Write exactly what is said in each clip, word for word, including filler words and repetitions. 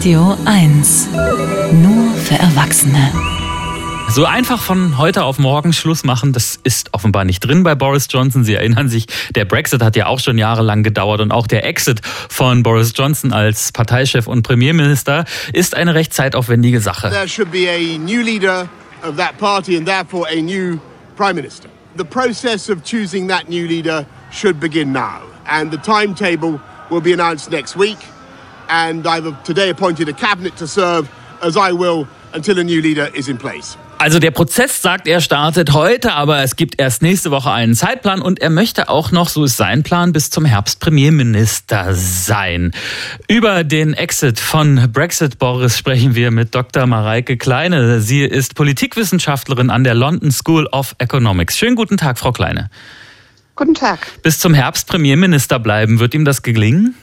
Radio eins. Nur für Erwachsene. So einfach von heute auf morgen Schluss machen, das ist offenbar nicht drin bei Boris Johnson. Sie erinnern sich, der Brexit hat ja auch schon jahrelang gedauert und auch der Exit von Boris Johnson als Parteichef und Premierminister ist eine recht zeitaufwendige Sache. There should be a new leader of that party and therefore a new prime minister. The process of choosing that new leader should begin now and the timetable will be announced next week and I've today appointed a cabinet to serve as I will until a new leader is in place. Also der Prozess, sagt er, startet heute, aber es gibt erst nächste Woche einen Zeitplan und er möchte auch noch, so ist sein Plan, bis zum Herbst Premierminister sein. Über den Exit von Brexit, Boris, sprechen wir mit Doktor Mareike Kleine. Sie ist Politikwissenschaftlerin an der London School of Economics. Schönen guten Tag, Frau Kleine. Guten Tag. Bis zum Herbst Premierminister bleiben, wird ihm das gelingen?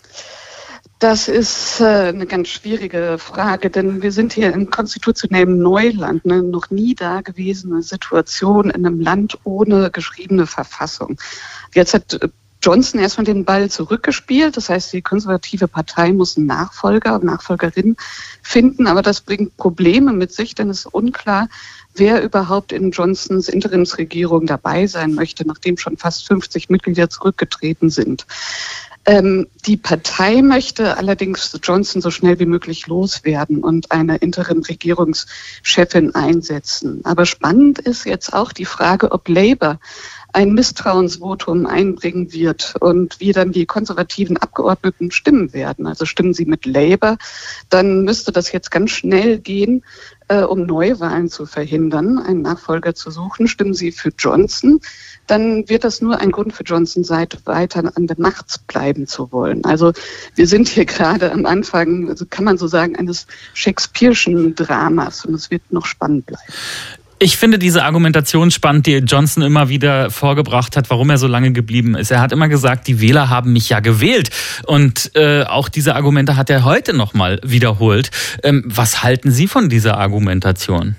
Das ist äh, eine ganz schwierige Frage, denn wir sind hier im konstitutionellen Neuland, eine noch nie dagewesene Situation in einem Land ohne geschriebene Verfassung. Jetzt hat Johnson erstmal den Ball zurückgespielt, das heißt, die konservative Partei muss einen Nachfolger, Nachfolgerin finden, aber das bringt Probleme mit sich, denn es ist unklar, wer überhaupt in Johnsons Interimsregierung dabei sein möchte, nachdem schon fast fünfzig Mitglieder zurückgetreten sind. Ähm, die Partei möchte allerdings Johnson so schnell wie möglich loswerden und eine Interim-Regierungschefin einsetzen. Aber spannend ist jetzt auch die Frage, ob Labour ein Misstrauensvotum einbringen wird und wie dann die konservativen Abgeordneten stimmen werden. Also stimmen sie mit Labour, dann müsste das jetzt ganz schnell gehen, äh, um Neuwahlen zu verhindern, einen Nachfolger zu suchen. Stimmen sie für Johnson, dann wird das nur ein Grund für Johnson sein, weiter an der Macht bleiben zu wollen. Also wir sind hier gerade am Anfang, also kann man so sagen, eines Shakespeare'schen Dramas und es wird noch spannend bleiben. Ich finde diese Argumentation spannend, die Johnson immer wieder vorgebracht hat, warum er so lange geblieben ist. Er hat immer gesagt, die Wähler haben mich ja gewählt. Und äh, auch diese Argumente hat er heute nochmal wiederholt. Ähm, was halten Sie von dieser Argumentation?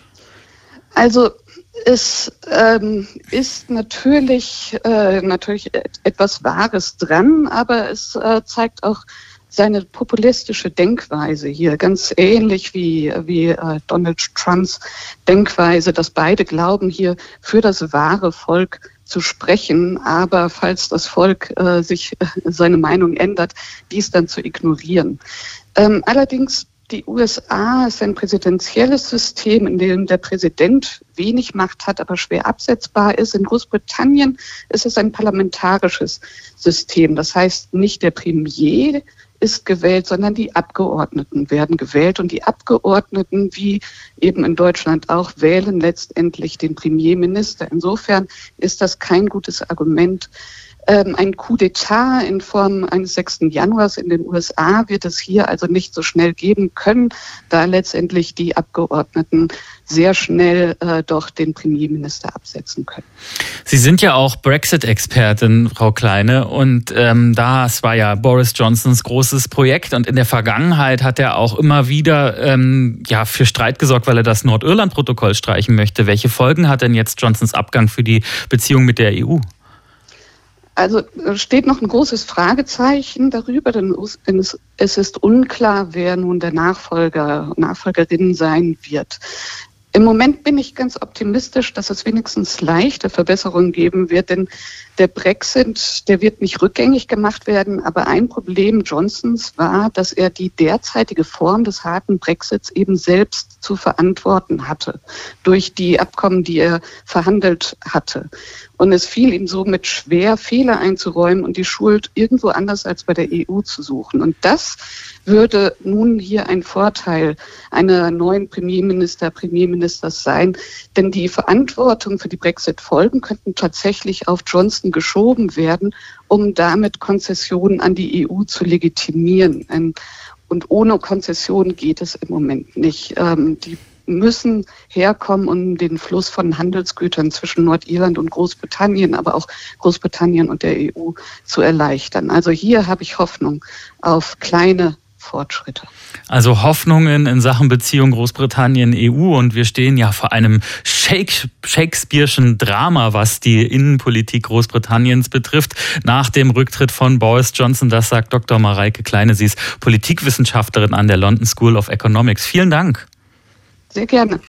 Also es ähm, ist natürlich, äh, natürlich etwas Wahres dran, aber es äh, zeigt auch seine populistische Denkweise hier, ganz ähnlich wie, wie äh, Donald Trumps Denkweise, dass beide glauben, hier für das wahre Volk zu sprechen, aber falls das Volk äh, sich äh, seine Meinung ändert, dies dann zu ignorieren. Ähm, allerdings die U S A ist ein präsidentielles System, in dem der Präsident wenig Macht hat, aber schwer absetzbar ist. In Großbritannien ist es ein parlamentarisches System. Das heißt, nicht der Premier ist gewählt, sondern die Abgeordneten werden gewählt. Und die Abgeordneten, wie eben in Deutschland auch, wählen letztendlich den Premierminister. Insofern ist das kein gutes Argument. Ähm, ein Coup d'État in Form eines sechsten Januars in den U S A wird es hier also nicht so schnell geben können, da letztendlich die Abgeordneten sehr schnell äh, doch den Premierminister absetzen können. Sie sind ja auch Brexit-Expertin, Frau Kleine, und ähm, das war ja Boris Johnsons großes Projekt und in der Vergangenheit hat er auch immer wieder ähm, ja für Streit gesorgt, weil er das Nordirland-Protokoll streichen möchte. Welche Folgen hat denn jetzt Johnsons Abgang für die Beziehung mit der E U? Also steht noch ein großes Fragezeichen darüber, denn es ist unklar, wer nun der Nachfolger, Nachfolgerin sein wird. Im Moment bin ich ganz optimistisch, dass es wenigstens leichte Verbesserungen geben wird, denn der Brexit, der wird nicht rückgängig gemacht werden, aber ein Problem Johnsons war, dass er die derzeitige Form des harten Brexits eben selbst zu verantworten hatte, durch die Abkommen, die er verhandelt hatte. Und es fiel ihm somit schwer, Fehler einzuräumen und die Schuld irgendwo anders als bei der E U zu suchen. Und das würde nun hier ein Vorteil einer neuen Premierminister, Premierministers sein, denn die Verantwortung für die Brexit-Folgen könnten tatsächlich auf Johnson geschoben werden, um damit Konzessionen an die E U zu legitimieren. Und ohne Konzession geht es im Moment nicht. Die müssen herkommen, um den Fluss von Handelsgütern zwischen Nordirland und Großbritannien, aber auch Großbritannien und der E U zu erleichtern. Also hier habe ich Hoffnung auf kleine Fortschritte. Also Hoffnungen in Sachen Beziehung Großbritannien-E U und wir stehen ja vor einem Shakespeare'schen Drama, was die Innenpolitik Großbritanniens betrifft. Nach dem Rücktritt von Boris Johnson, das sagt Doktor Mareike Kleine, sie ist Politikwissenschaftlerin an der London School of Economics. Vielen Dank. Sehr gerne.